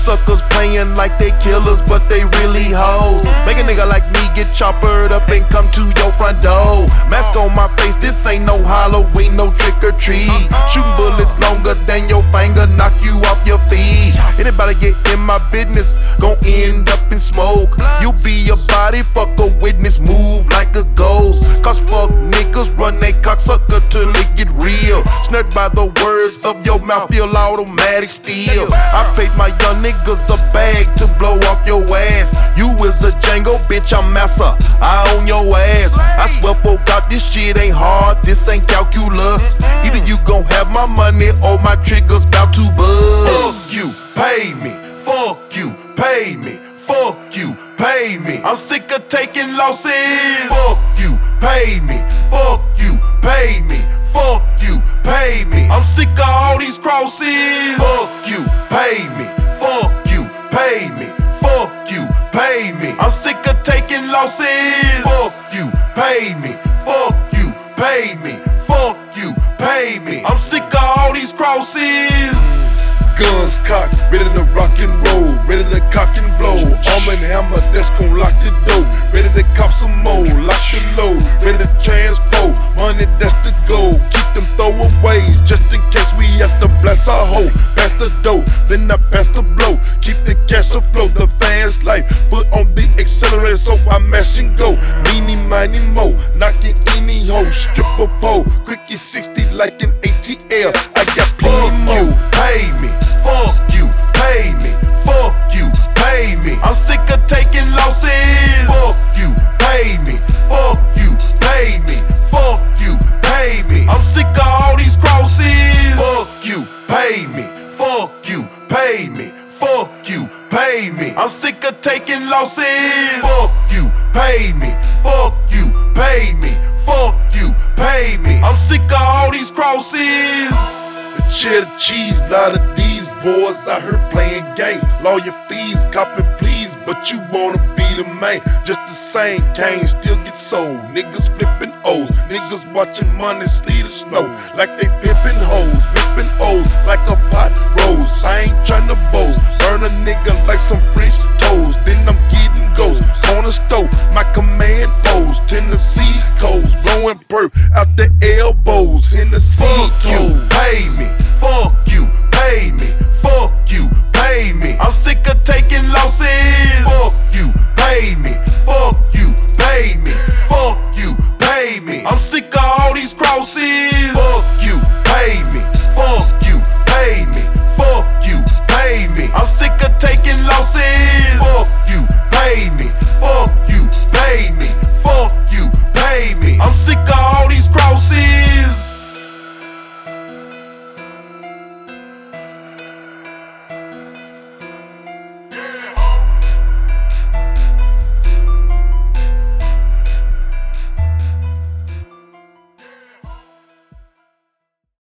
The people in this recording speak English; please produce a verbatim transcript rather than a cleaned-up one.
suckers playing like they killers, but they really hoes. Make a nigga like me get choppered up and come to your front door. Mask on my face, this ain't no Halloween, no trick or treat. Shooting bullets longer than your finger, knock you off your feet. Anybody get in my business, gon' end up in smoke. You be a body, fuck a witness, move like a ghost. Cause fuck niggas run they cocksucker till it get real. Snared by the words of your mouth, feel automatic steel. I paid my young niggas a bag to blow off your ass. You is a Django, bitch, I'm massa, I own your ass. I swear for God, this shit ain't hard, this ain't calculus. Either you gon' have my money or my triggers bout to buzz. Fuck you, pay me, fuck you, pay me. Fuck you, pay me. I'm sick of taking losses. Fuck you, pay me. Fuck you, pay me. Fuck you, pay me. I'm sick of all these crosses. Fuck you, pay me. Fuck you, pay me. Fuck you, pay me. I'm sick of taking losses. Fuck you, pay me. Fuck you, pay me. Fuck you, pay me. I'm sick of all these crosses. Guns cocked, ready to rock and roll, ready to cock and blow. Arm and hammer, that's gon' lock the door. Ready to cop some more, lock the load, ready to transport. Money, that's the goal. Keep them throwaways, just in case we have to blast our hoe. Pass the dough, then I pass the blow. Keep the cash afloat, the fast life. Foot on the accelerator, so I mash and go. Meanie, miny, mo, knocking any hoe. Stripper pole, quickie sixty like an A T L. I got plenty more. Pay me. Fuck you, pay me. Fuck you, pay me. I'm sick of taking losses. Fuck you, pay me. Fuck you, pay me. Fuck you, pay me. I'm sick of all these crosses. Fuck you, pay me. Fuck you, pay me. Fuck you, pay me. I'm sick of taking losses. Fuck you, pay me. Fuck you, pay me. Fuck you, pay me. I'm sick of all these crosses. Cheddar cheese, lot of these boys out here playing games. Lawyer fees, copping please, but you wanna be the man. Just the same, cane still get sold. Niggas flipping O's, niggas watching money sleet the snow. Like they pimping hoes, whipping O's like a pot rose. I ain't tryna boast, burn a nigga like some French toast. Then I'm getting ghosts, on the stove, my command pose. Tennessee codes, blowing perp out the elbows. Tennessee Fuck you, pay me. Fuck you,